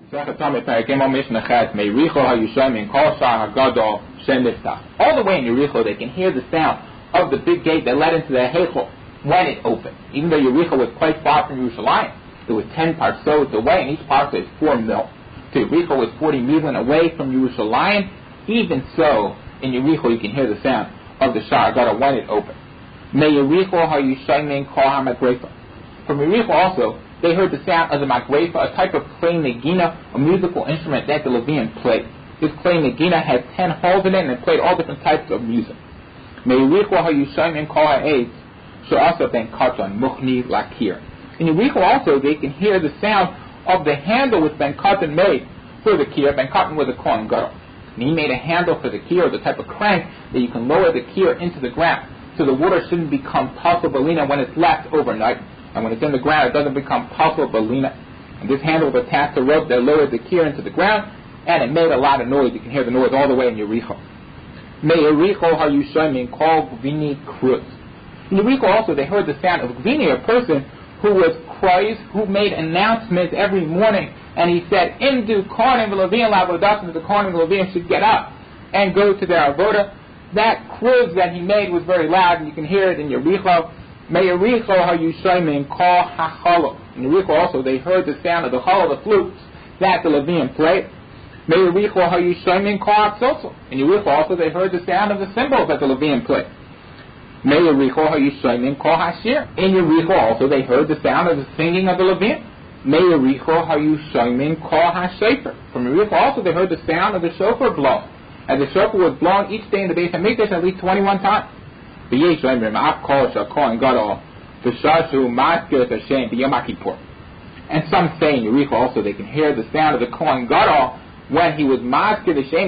All the way in Yericho, they can hear the sound of the big gate that led into the Heichel when it opened. Even though Yericho was quite far from Yerushalayim, it was 10 parsos away, and each parso is 4 mil. So Yericho was 40 milin away from Yerushalayim. Even so, in Yericho, you can hear the sound of the Sha'ar Gadol when it opened. May Yericho ha'yushaymin kol ha'magrefa. From Yericho also, they heard the sound of the magrefa, a type of clay negina, a musical instrument that the Levian played. This clay negina had 10 holes in it, and it played all different types of music. May Yericho ha'yushaymin kol ha'etz she'asa ben katan muchni lakir. In Yericho also, they can hear the sound of the handle which Ben Katan made for the kir. Ben Katan was a Kohen Gadol. And he made a handle for the kir, the type of crank that you can lower the kir into the ground, so the water shouldn't become pasul balina when it's left overnight. And when it's in the ground, it doesn't become pasul balina. And this handle was attached to a rope that lowered the kir into the ground, and it made a lot of noise. You can hear the noise all the way in Yericho. May Yericho ha'yushaymin kol gvini kruz. In Yericho also, they heard the sound of gvini, a person who was Christ, who made announcements every morning, and he said, "Imdu Kohanim v'Leviim la'avodas," the Kohanim and Leviim should get up and go to their avoda. That kruz that he made was very loud, and you can hear it in Yericho. May Yericho ha'yushaymin kol ha'chalo. In Yericho also, they heard the sound of the chalo, the flutes that the Leviim played. May Yericho ha'yushaymin kol ha'tzotzol. In Yericho also, they heard the sound of the cymbals that the Leviim played. May Yericho ha'yushaymin kol hashir. In Yericho also, they heard the sound of the singing of the Leviim. May Yericho ha'yushaymin kol hashefer. From Yericho also, they heard the sound of the shofar blown. As the shofar was blown each day in the Beis Hamikdash at least 21 times. V'yesh oimrim af kol shel Kohen Gadol v'shashu maskir et Hashem b'yom HaKippur. And some say in Yericho also, they can hear the sound of the Kohen Gadol when he was maskir Hashem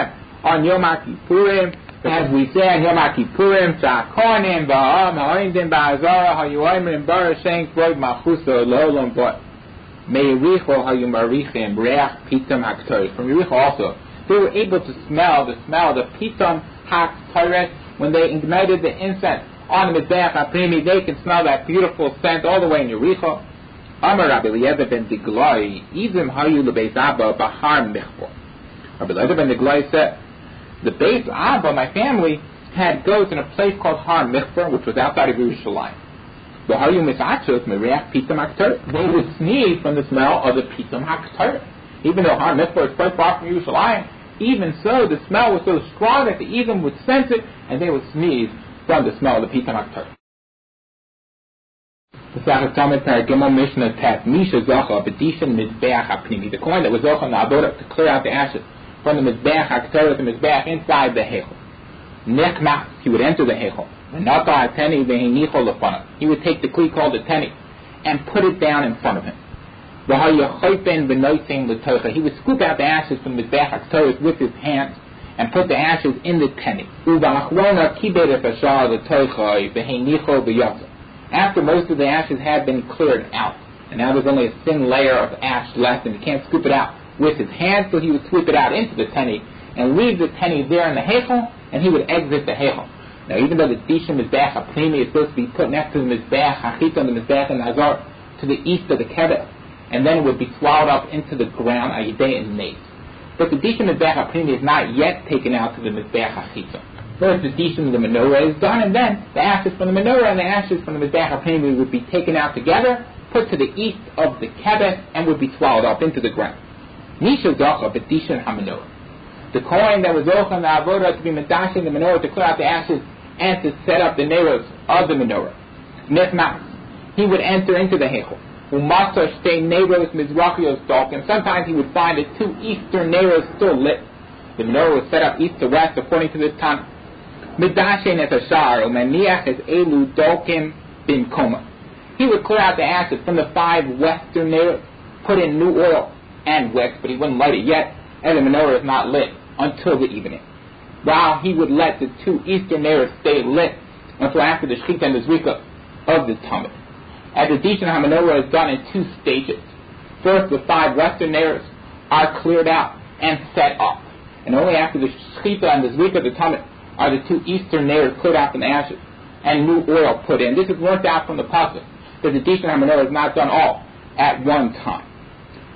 on Yom HaKippurim. As we say in Yom HaKippurim, Sha'akonim v'ha'am ha'oindim ba'azara ha'yu'oimrim barashen k'void machuso lo'olam bot. May Yericho ha'yumarichim reach pitam ha'ktoret. From Yericho also, they were able to smell the pitam ha'ktoret when they ignited the incense on the Mizbeach HaPrimi. They can smell that beautiful scent all the way in Yericho. Amar Rabbi Eliezer ben Diglai, Izim hayu lebeis Abba b'har michvor. Rabbi Eliezer ben Diglai said, the Beis Abba, my family, had goats in a place called Har Michvor, which was outside of Yerushalayim. They would sneeze from the smell of the Pitam HaKtaret. Even though Har Michvor is quite far from Yerushalayim, even so, the smell was so strong that the Edom would sense it, and they would sneeze from the smell of the Pitam HaKtaret. The coin that was Zocha on the Avodah to clear out the ashes from the Mizbeach HaKtaret, the Mizbeach inside the Heichel. Nechmas, he would enter the Heichel. He would take the kli called the teni and put it down in front of him. He would scoop out the ashes from the Mizbeach HaKtaret with his hands and put the ashes in the teni. After most of the ashes had been cleared out, and now there's only a thin layer of ash left, and he can't scoop it out with his hands, so he would sweep it out into the teni and leave the teni there in the Heichel, and he would exit the Heichel. Now, even though the Dishim Mizbeach HaPrimi is supposed to be put next to the Mizbeach HaChiton, the Mizbeach HaNazar, to the east of the Kedah, and then it would be swallowed up into the ground Ayidei and Nace. But the Dishim Mizbeach HaPrimi is not yet taken out to the Mizbeach HaChiton. First, the Dishim of the menorah is done, and then the ashes from the menorah and the ashes from the Mizbeach HaPrimi would be taken out together, put to the east of the Kedah, and would be swallowed up into the ground. Nisha Zocha B'Dishin HaMenorah. The coin that was Zocha and the Avodah to be Medash in the menorah to clear out the ashes and to set up the neiros of the menorah. Nechmas, he would enter into the Heichel. Umatzah shtei neiros mizrachios dalk, and sometimes he would find the 2 eastern neiros still lit. The menorah was set up east to west according to this time. Medashen es hashar umaniach es elu dalkim bimkoma. He would clear out the ashes from the 5 western neiros, put in new oil and wicks, but he wouldn't light it yet, and the menorah is not lit until the evening. While he would let the 2 eastern neiros stay lit until after the Shechita and the Zrika of the Talmud. As the Dishin HaMenorah is done in 2 stages. First, the 5 western neiros are cleared out and set up, and only after the Shechita and the Zrika of the Talmud are the 2 eastern neiros cleared out from the ashes and new oil put in. This is worked out from the pasuk that the Dishin HaMenorah is not done all at one time.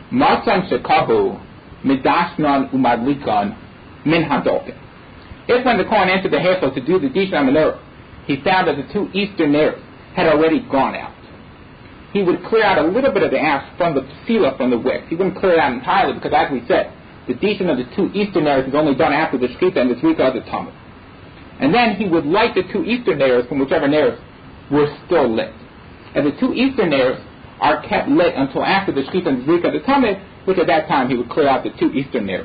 Matzan shekahu midashnan umadlikan min hadolkin. If when the Kohen entered the Heichel to do the Dishan HaMenorah, he found that the two eastern nairs had already gone out, he would clear out a little bit of the ash from the psila, from the wicks. He wouldn't clear it out entirely because, as we said, the Dishan of the two eastern nairs is only done after the Shechita and the Zrika of the Tamid. And then he would light the two eastern nairs from whichever nairs were still lit. And the two eastern nairs are kept lit until after the Shechita and the Zrika of the Tamid, which at that time he would clear out the two eastern nairs.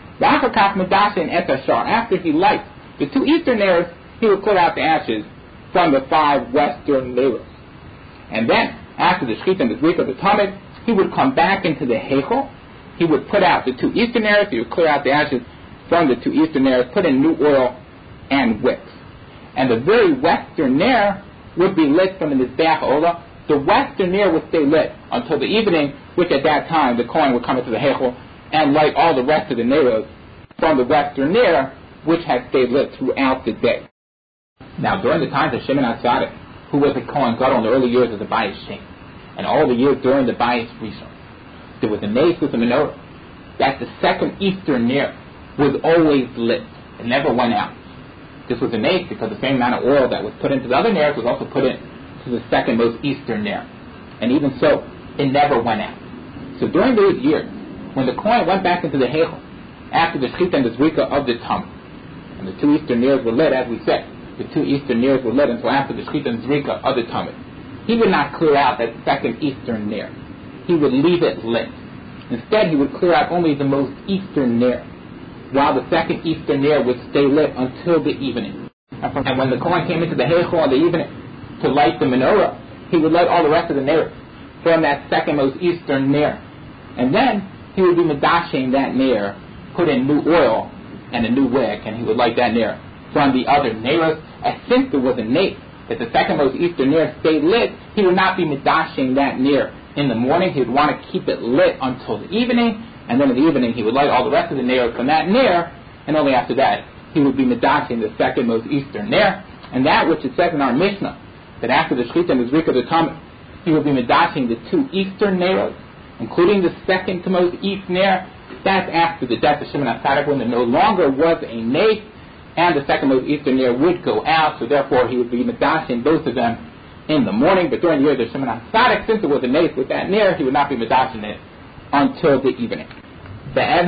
After he lights the two eastern nairs, he would clear out the ashes from the five western nairs. And then, after the Shechita and the Zrika of the Tamid, he would come back into the Heichel. He would put out the two eastern nairs, he would clear out the ashes from the two eastern nairs, put in new oil and wicks. And the very western nair would be lit from the Mizbeach Ola. The western nair would stay lit until the evening, which at that time the Kohen would come into the Heichel and light all the rest of the nairos from the western nair, which had stayed lit throughout the day. Now, during the times of Shimon HaTzadik, who was a Kohen Gadol in the early years of the Bayis Shem, and all the years during the Bayis Rishon, there was a nace with the menorah that the second eastern nair was always lit. It never went out. This was a nace because the same amount of oil that was put into the other nairs was also put into the second most eastern nair. And even so, it never went out. So during those years, when the Kohen went back into the Heichel, after the Shechita and the Zrika of the Tamid, and the two eastern nairs were lit, as we said, the two eastern nairs were lit until after the Shechita and Zrika of the Tamid, he would not clear out that second eastern nair. He would leave it lit. Instead, he would clear out only the most eastern nair, while the second eastern nair would stay lit until the evening. And when the Kohen came into the Heichel in the evening to light the menorah, he would light all the rest of the nairs from that second most eastern nair. And then he would be medashing that nair, put in new oil and a new wick, and he would light that nair from the other nairs. And since there was a nair that the second most eastern nair stayed lit, he would not be medashing that nair in the morning. He would want to keep it lit until the evening, and then in the evening he would light all the rest of the nairs from that nair, and only after that he would be medashing the second most eastern nair. And that which it says in our Mishnah, that after the Shechita and the Zrika of the Tamid, he would be medashing the two eastern nairos, including the second to most east nair, that's after the death of Shimon HaTzadik, when there no longer was a nace, and the second most eastern nair would go out, so therefore he would be medashing both of them in the morning. But during the years of Shimon HaTzadik, since there was a nace with that nair, he would not be medashing it until the evening. There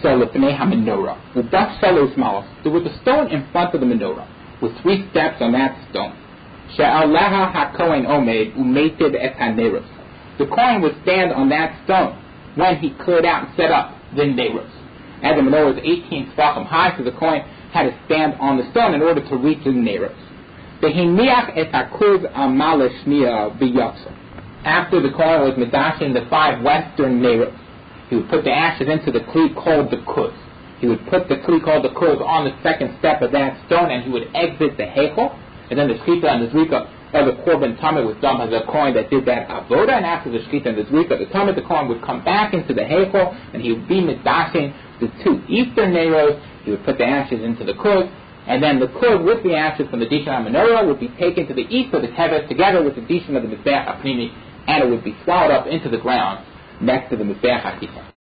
was a stone in front of the menorah with 3 steps on that stone. The Kohen would stand on that stone when he cleared out and set up the neiros. As the menorah was 18 tefachim high, so the Kohen had to stand on the stone in order to reach the neiros. After the Kohen was medashing the 5 western neiros, he would put the ashes into the kli called the kuz. He would put the kli called the kuz on the second step of that stone, and he would exit the Heichel, and then the Shechita and the Zrika of the Korban Tamid was done by the Kohen that did that avoda, and after the Shechita and the Zrika of the Tamid, the Kohen would come back into the Heichel, and he would be medashing the 2 eastern neiros. He would put the ashes into the kuz, and then the kuz with the ashes from the Dishan HaMenorah would be taken to the east of the Teves together with the Dishan of the Mizbeach HaPnimi, and it would be swallowed up into the ground next to the Mizbeach HaKipah.